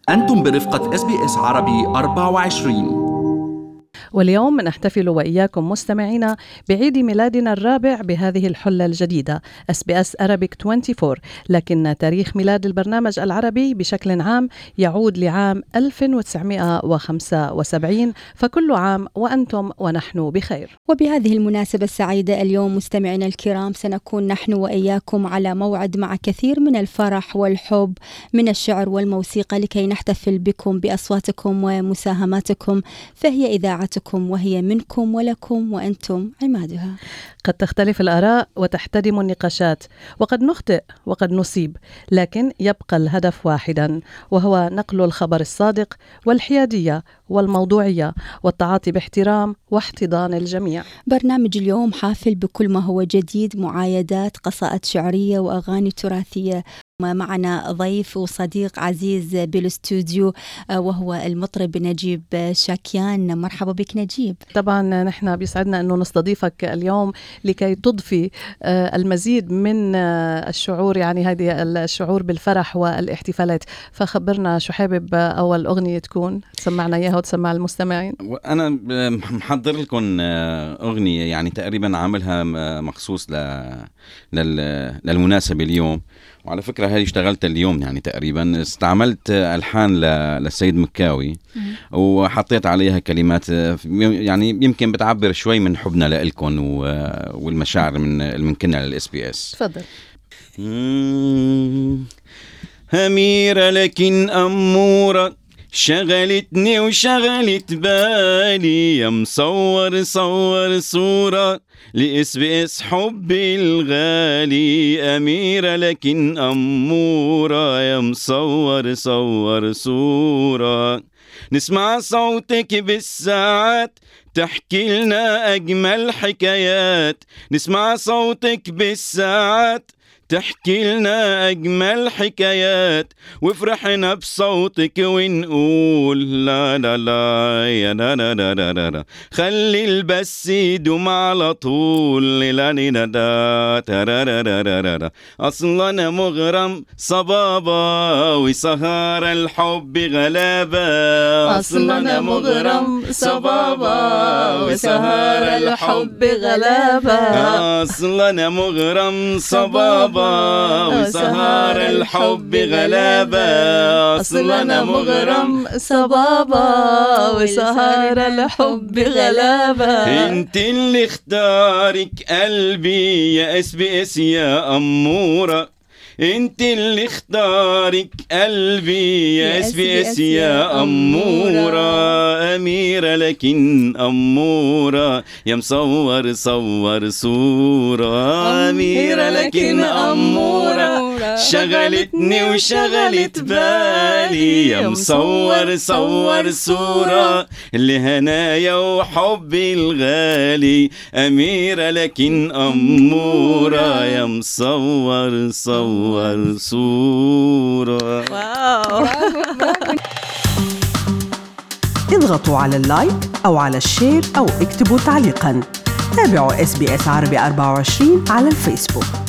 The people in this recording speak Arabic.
أنتم برفقة SBS عربي 24. واليوم نحتفل وإياكم مستمعينا بعيد ميلادنا الرابع بهذه الحلة الجديدة SBS Arabic 24، لكن تاريخ ميلاد البرنامج العربي بشكل عام يعود لعام 1975، فكل عام وأنتم ونحن بخير. وبهذه المناسبة السعيدة اليوم مستمعينا الكرام سنكون نحن وإياكم على موعد مع كثير من الفرح والحب من الشعر والموسيقى لكي نحتفل بكم بأصواتكم ومساهماتكم، فهي إذاعتكم وهي منكم ولكم وأنتم عمادها. قد تختلف الآراء وتحتدم النقاشات، وقد نخطئ وقد نصيب، لكن يبقى الهدف واحدا، وهو نقل الخبر الصادق والحيادية والموضوعية والتعاطي باحترام واحتضان الجميع. برنامج اليوم حافل بكل ما هو جديد، معايدات، قصائد شعرية وأغاني تراثية. معنا ضيف وصديق عزيز بالاستوديو وهو المطرب نجيب شاكيان. مرحبا بك نجيب. طبعا نحن بيسعدنا أنه نستضيفك اليوم لكي تضفي المزيد من الشعور، يعني هذه الشعور بالفرح والاحتفالات. فخبرنا شو حابب أول أغنية تكون تسمعنا إياها وتسمع المستمعين. أنا محضر لكم أغنية يعني تقريبا عاملها مخصوص للمناسبة اليوم، وعلى فكرة هذه اشتغلت اليوم يعني تقريبا استعملت ألحان للسيد مكاوي وحطيت عليها كلمات يعني يمكن بتعبر شوي من حبنا لإلكن والمشاعر من كنا للإس بي اس. تفضل. أميرة لكن أمورة شغلتني وشغلت بالي، يا مصور صور صورة لإس بي اس حبي الغالي. أميرة لكن أمورة يا مصور صور صورة، نسمع صوتك بالساعات تحكي لنا أجمل حكايات. نسمع صوتك بالساعات تحكي لنا أجمل حكايات، وفرحنا بصوتك ونقول لا لا لا يا لا لا لا لا لا، خلي البس يدوم على طول لا لا لا لا. أصلا أنا مغرم صبابة وسهر الحب غلابة. أصلا أنا مغرم صبابة وسهر الحب غلابة. أصلا أنا مغرم صبابة وسهر الحب غلابة. أصلا أنا مغرم صبابة وسهر الحب غلابة. انت اللي اختارك قلبي يا اس بي اس يا أمورة، انت اللي اختارك قلبي يا اس بي اس يا أمورة. أميرة لكن أمورة يا مصور صور صورة. أميرة لكن أمورة شغلتني وشغلت بالي، يا مصور صور صورة لهنايا وحبي الغالي. أميرة لكن أمورة يا مصور صور صورة. واو. اضغطوا على اللايك أو على الشير أو اكتبوا تعليقاً. تابعوا SBS عربي 24 على الفيسبوك.